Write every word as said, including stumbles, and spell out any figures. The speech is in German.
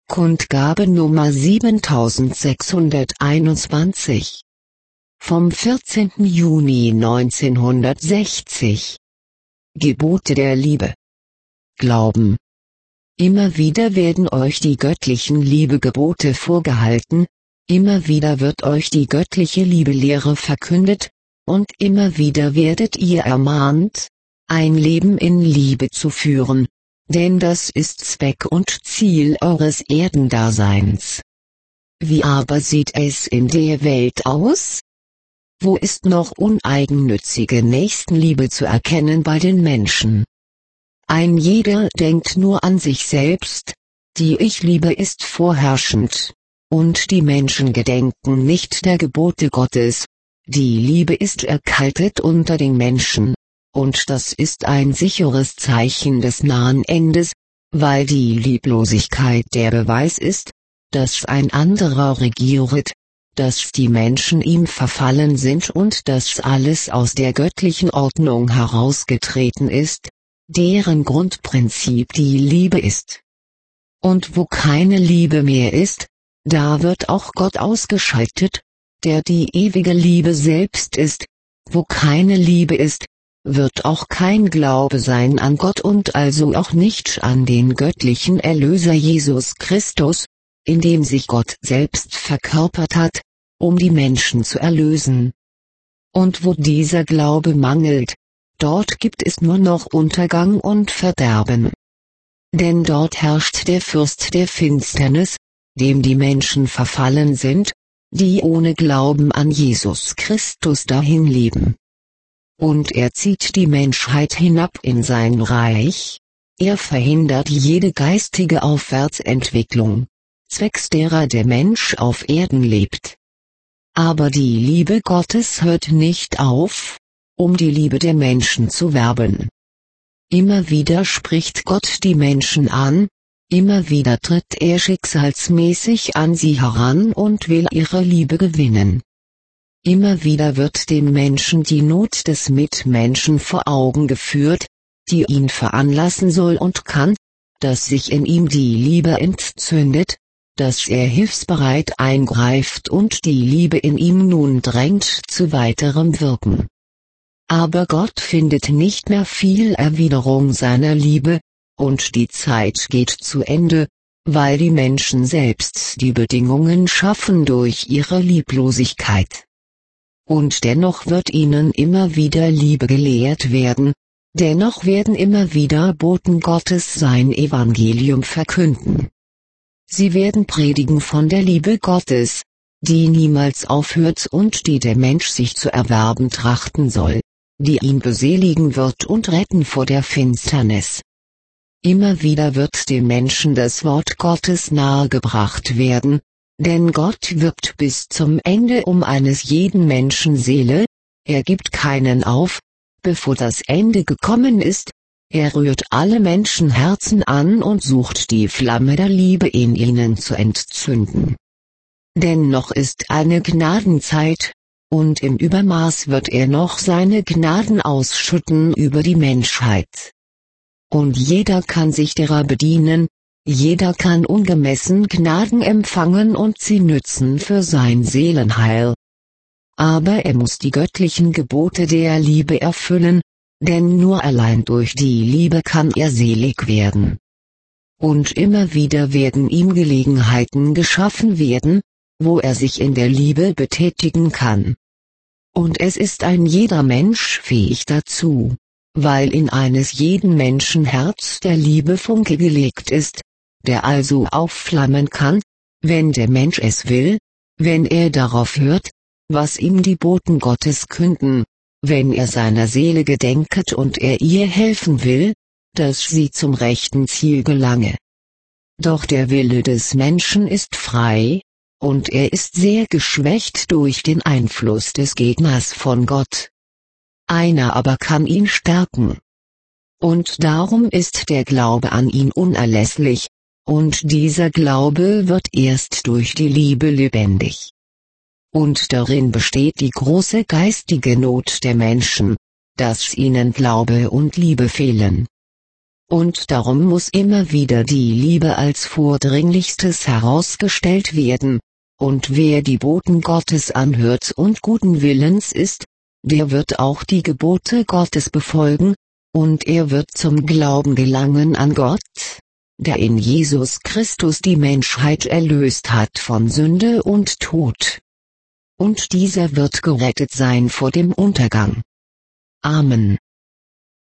Kundgabe Nummer siebentausendsechshunderteinundzwanzig vom vierzehnten Juni neunzehnhundertsechzig. Gebote der Liebe. Glauben. Immer wieder werden euch die göttlichen Liebegebote vorgehalten, immer wieder wird euch die göttliche Liebelehre verkündet, und immer wieder werdet ihr ermahnt, ein Leben in Liebe zu führen, denn das ist Zweck und Ziel eures Erdendaseins. Wie aber sieht es in der Welt aus? Wo ist noch uneigennützige Nächstenliebe zu erkennen bei den Menschen? Ein jeder denkt nur an sich selbst, die Ich-Liebe ist vorherrschend, und die Menschen gedenken nicht der Gebote Gottes, die Liebe ist erkaltet unter den Menschen. Und das ist ein sicheres Zeichen des nahen Endes, weil die Lieblosigkeit der Beweis ist, dass ein anderer regieret, dass die Menschen ihm verfallen sind und dass alles aus der göttlichen Ordnung herausgetreten ist, deren Grundprinzip die Liebe ist. Und wo keine Liebe mehr ist, da wird auch Gott ausgeschaltet, der die ewige Liebe selbst ist. Wo keine Liebe ist, wird auch kein Glaube sein an Gott und also auch nicht an den göttlichen Erlöser Jesus Christus, in dem sich Gott selbst verkörpert hat, um die Menschen zu erlösen. Und wo dieser Glaube mangelt, dort gibt es nur noch Untergang und Verderben. Denn dort herrscht der Fürst der Finsternis, dem die Menschen verfallen sind, die ohne Glauben an Jesus Christus dahin leben. Und er zieht die Menschheit hinab in sein Reich, er verhindert jede geistige Aufwärtsentwicklung, zwecks derer der Mensch auf Erden lebt. Aber die Liebe Gottes hört nicht auf, um die Liebe der Menschen zu werben. Immer wieder spricht Gott die Menschen an, immer wieder tritt er schicksalsmäßig an sie heran und will ihre Liebe gewinnen. Immer wieder wird dem Menschen die Not des Mitmenschen vor Augen geführt, die ihn veranlassen soll und kann, dass sich in ihm die Liebe entzündet, dass er hilfsbereit eingreift und die Liebe in ihm nun drängt zu weiterem Wirken. Aber Gott findet nicht mehr viel Erwiderung seiner Liebe, und die Zeit geht zu Ende, weil die Menschen selbst die Bedingungen schaffen durch ihre Lieblosigkeit. Und dennoch wird ihnen immer wieder Liebe gelehrt werden, dennoch werden immer wieder Boten Gottes sein Evangelium verkünden. Sie werden predigen von der Liebe Gottes, die niemals aufhört und die der Mensch sich zu erwerben trachten soll, die ihn beseligen wird und retten vor der Finsternis. Immer wieder wird dem Menschen das Wort Gottes nahegebracht werden, denn Gott wirbt bis zum Ende um eines jeden Menschen Seele, er gibt keinen auf, bevor das Ende gekommen ist, er rührt alle Menschenherzen an und sucht die Flamme der Liebe in ihnen zu entzünden. Denn noch ist eine Gnadenzeit, und im Übermaß wird er noch seine Gnaden ausschütten über die Menschheit. Und jeder kann sich derer bedienen, jeder kann ungemessen Gnaden empfangen und sie nützen für sein Seelenheil. Aber er muss die göttlichen Gebote der Liebe erfüllen, denn nur allein durch die Liebe kann er selig werden. Und immer wieder werden ihm Gelegenheiten geschaffen werden, wo er sich in der Liebe betätigen kann. Und es ist ein jeder Mensch fähig dazu, weil in eines jeden Menschen Herz der Liebe Funke gelegt ist, der also aufflammen kann, wenn der Mensch es will, wenn er darauf hört, was ihm die Boten Gottes künden, wenn er seiner Seele gedenket und er ihr helfen will, dass sie zum rechten Ziel gelange. Doch der Wille des Menschen ist frei, und er ist sehr geschwächt durch den Einfluss des Gegners von Gott. Einer aber kann ihn stärken. Und darum ist der Glaube an ihn unerlässlich, und dieser Glaube wird erst durch die Liebe lebendig. Und darin besteht die große geistige Not der Menschen, dass ihnen Glaube und Liebe fehlen. Und darum muss immer wieder die Liebe als vordringlichstes herausgestellt werden, und wer die Boten Gottes anhört und guten Willens ist, der wird auch die Gebote Gottes befolgen, und er wird zum Glauben gelangen an Gott, der in Jesus Christus die Menschheit erlöst hat von Sünde und Tod. Und dieser wird gerettet sein vor dem Untergang. Amen.